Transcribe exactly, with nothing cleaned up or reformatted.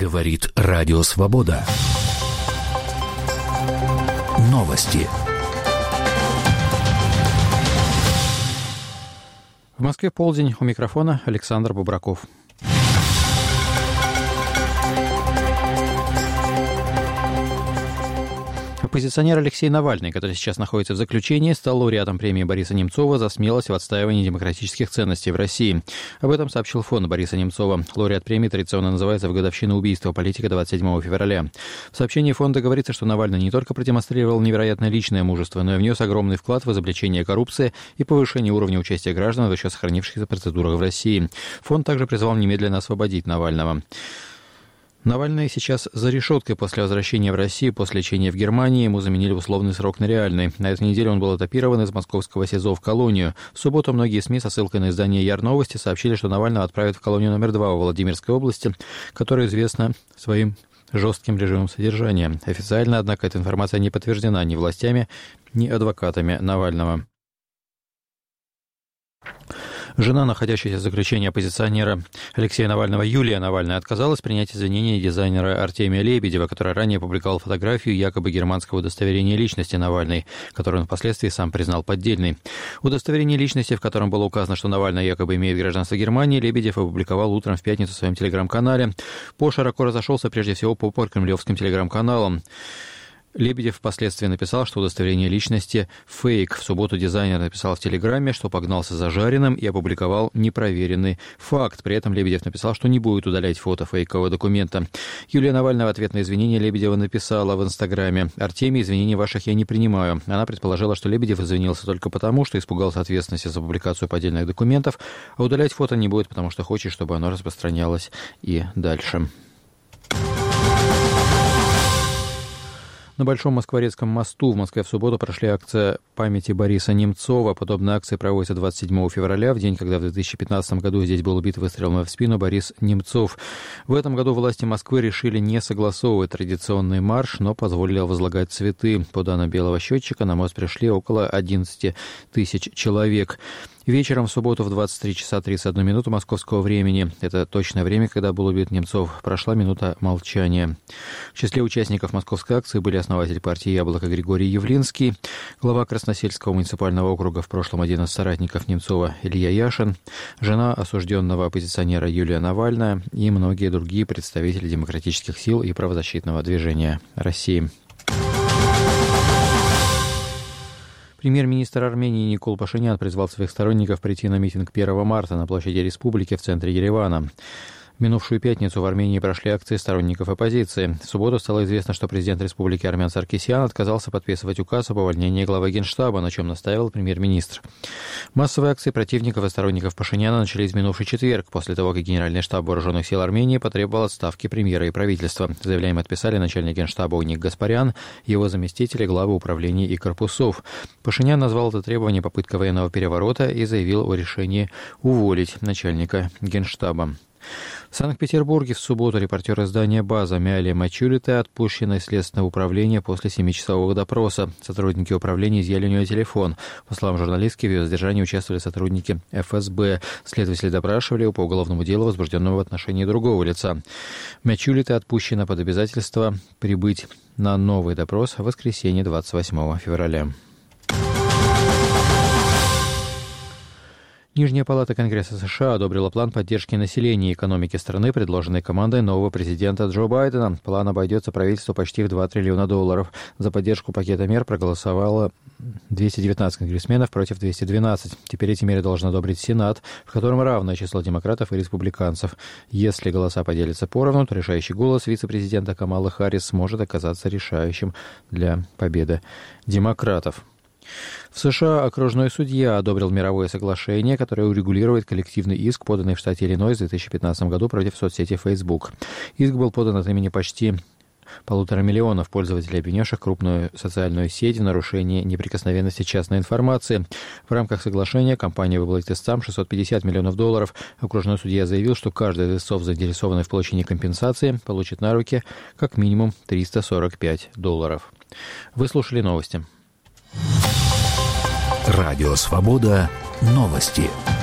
Говорит Радио Свобода. Новости. В Москве полдень. У микрофона Александр Бубраков. Оппозиционер Алексей Навальный, который сейчас находится в заключении, стал лауреатом премии Бориса Немцова за смелость в отстаивании демократических ценностей в России. Об этом сообщил фонд Бориса Немцова. Лауреат премии традиционно называется в годовщину убийства политика двадцать седьмого февраля. В сообщении фонда говорится, что Навальный не только продемонстрировал невероятное личное мужество, но и внес огромный вклад в изобличение коррупции и повышение уровня участия граждан в еще сохранившихся процедурах в России. Фонд также призвал немедленно освободить Навального. Навальный сейчас за решеткой после возвращения в Россию, после лечения в Германии. Ему заменили условный срок на реальный. На этой неделе он был этапирован из московского СИЗО в колонию. В субботу многие СМИ со ссылкой на издание Яр-Новости сообщили, что Навального отправят в колонию номер два во Владимирской области, которая известна своим жестким режимом содержания. Официально, однако, эта информация не подтверждена ни властями, ни адвокатами Навального. Жена, находящаяся в заключении оппозиционера Алексея Навального, Юлия Навальная, отказалась принять извинения дизайнера Артемия Лебедева, который ранее публиковал фотографию якобы германского удостоверения личности Навальной, которую он впоследствии сам признал поддельной. Удостоверение личности, в котором было указано, что Навальный якобы имеет гражданство Германии, Лебедев опубликовал утром в пятницу в своем телеграм-канале. Пост широко разошелся прежде всего по прокремлевским телеграм-каналам. Лебедев впоследствии написал, что удостоверение личности – фейк. В субботу дизайнер написал в Телеграме, что погнался за жареным и опубликовал непроверенный факт. При этом Лебедев написал, что не будет удалять фото фейкового документа. Юлия Навальная в ответ на извинения Лебедева написала в Инстаграме: «Артемий, извинений ваших я не принимаю». Она предположила, что Лебедев извинился только потому, что испугался ответственности за публикацию поддельных документов, а удалять фото не будет, потому что хочет, чтобы оно распространялось и дальше. На Большом Москворецком мосту в Москве в субботу прошли акция памяти Бориса Немцова. Подобные акции проводятся двадцать седьмого февраля, в день, когда в две тысячи пятнадцатом году здесь был убит выстрелом в спину Борис Немцов. В этом году власти Москвы решили не согласовывать традиционный марш, но позволили возлагать цветы. По данным белого счетчика, на мост пришли около одиннадцать тысяч человек. Вечером в субботу в двадцать три часа тридцать одну минуту московского времени, это точное время, когда был убит Немцов, прошла минута молчания. В числе участников московской акции были основатель партии «Яблоко» Григорий Явлинский, глава Красносельского муниципального округа, в прошлом один из соратников Немцова, Илья Яшин, жена осужденного оппозиционера Юлия Навальная и многие другие представители демократических сил и правозащитного движения России. Премьер-министр Армении Никол Пашинян призвал своих сторонников прийти на митинг первого марта на площади Республики в центре Еревана. В минувшую пятницу в Армении прошли акции сторонников оппозиции. В субботу стало известно, что президент Республики Армян Саркисян отказался подписывать указ об увольнении главы Генштаба, на чем настаивал премьер-министр. Массовые акции противников и сторонников Пашиняна начались в минувший четверг, после того, как Генеральный штаб Вооруженных сил Армении потребовал отставки премьера и правительства. Заявление подписали начальник Генштаба Уник Гаспарян, его заместители, главы управлений и корпусов. Пашинян назвал это требование попыткой военного переворота и заявил о решении уволить начальника Генштаба. В Санкт-Петербурге в субботу репортер издания «База» Миалия Мачулита отпущена из Следственного управления после семичасового допроса. Сотрудники управления изъяли у нее телефон. По словам журналистки, в ее задержании участвовали сотрудники эф эс бэ. Следователи допрашивали по уголовному делу, возбужденному в отношении другого лица. Мачулита отпущена под обязательство прибыть на новый допрос в воскресенье двадцать восьмого февраля. Нижняя палата Конгресса США одобрила план поддержки населения и экономики страны, предложенный командой нового президента Джо Байдена. План обойдется правительству почти в два триллиона долларов. За поддержку пакета мер проголосовало двести девятнадцать конгрессменов против двухсот двенадцати. Теперь эти меры должен одобрить Сенат, в котором равное число демократов и республиканцев. Если голоса поделятся поровну, то решающий голос вице-президента Камалы Харрис может оказаться решающим для победы демократов. В США окружной судья одобрил мировое соглашение, которое урегулирует коллективный иск, поданный в штате Иллинойс в две тысячи пятнадцатом году против соцсети Facebook. Иск был подан от имени почти полутора миллионов пользователей, обвинивших крупную социальную сеть в нарушении неприкосновенности частной информации. В рамках соглашения компания выплатит истцам шестьсот пятьдесят миллионов долларов. Окружной судья заявил, что каждый из истцов, заинтересованный в получении компенсации, получит на руки как минимум триста сорок пять долларов. Вы слушали новости. Радио «Свобода». Новости.